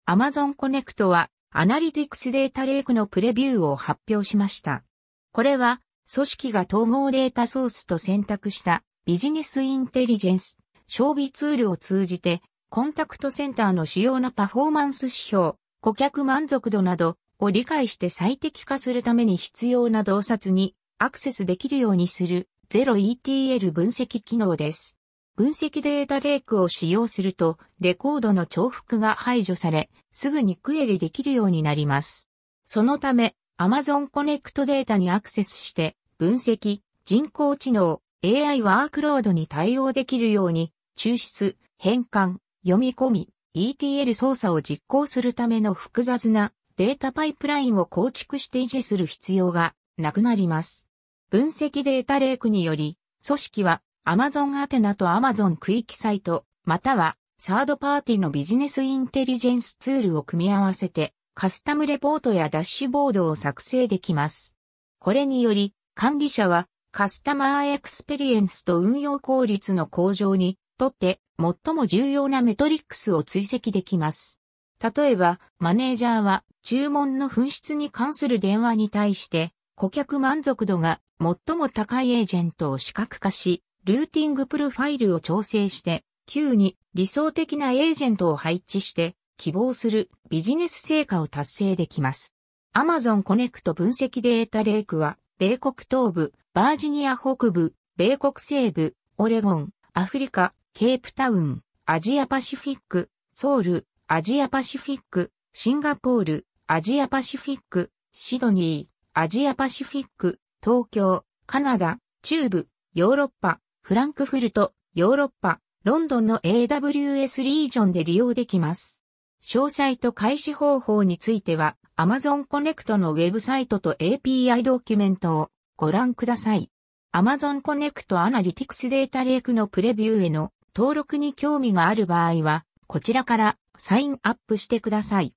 Amazon Connect は、アナリティクスデータレイクのプレビューを発表しました。これは、組織が統合データソースと選択したビジネスインテリジェンス、商備ツールを通じて、コンタクトセンターの主要なパフォーマンス指標、顧客満足度などを理解して最適化するために必要な洞察にアクセスできるようにする 0ETL 分析機能です。分析データレイクを使用すると、レコードの重複が排除され、すぐにクエリできるようになります。そのため、Amazon Connect データにアクセスして、分析、人工知能、AI ワークロードに対応できるように、抽出、変換、読み込み、ETL 操作を実行するための複雑なデータパイプラインを構築して維持する必要がなくなります。分析データレイクにより、組織はAmazon アテナと Amazon 区域サイト、またはサードパーティのビジネスインテリジェンスツールを組み合わせてカスタムレポートやダッシュボードを作成できます。これにより管理者はカスタマーエクスペリエンスと運用効率の向上にとって最も重要なメトリックスを追跡できます。例えばマネージャーは注文の紛失に関する電話に対して顧客満足度が最も高いエージェントを視覚化し、ルーティングプロファイルを調整して、Q に理想的なエージェントを配置して、希望するビジネス成果を達成できます。Amazon Connect 分析データレイクは、米国東部、バージニア北部、米国西部、オレゴン、アフリカ、ケープタウン、アジアパシフィック、ソウル、アジアパシフィック、シンガポール、アジアパシフィック、シドニー、アジアパシフィック、東京、カナダ、中部、ヨーロッパ、フランクフルト、ヨーロッパ、ロンドンの AWS リージョンで利用できます。詳細と開始方法については Amazon Connect のウェブサイトと API ドキュメントをご覧ください。Amazon Connect Analytics データレイクのプレビューへの登録に興味がある場合はこちらからサインアップしてください。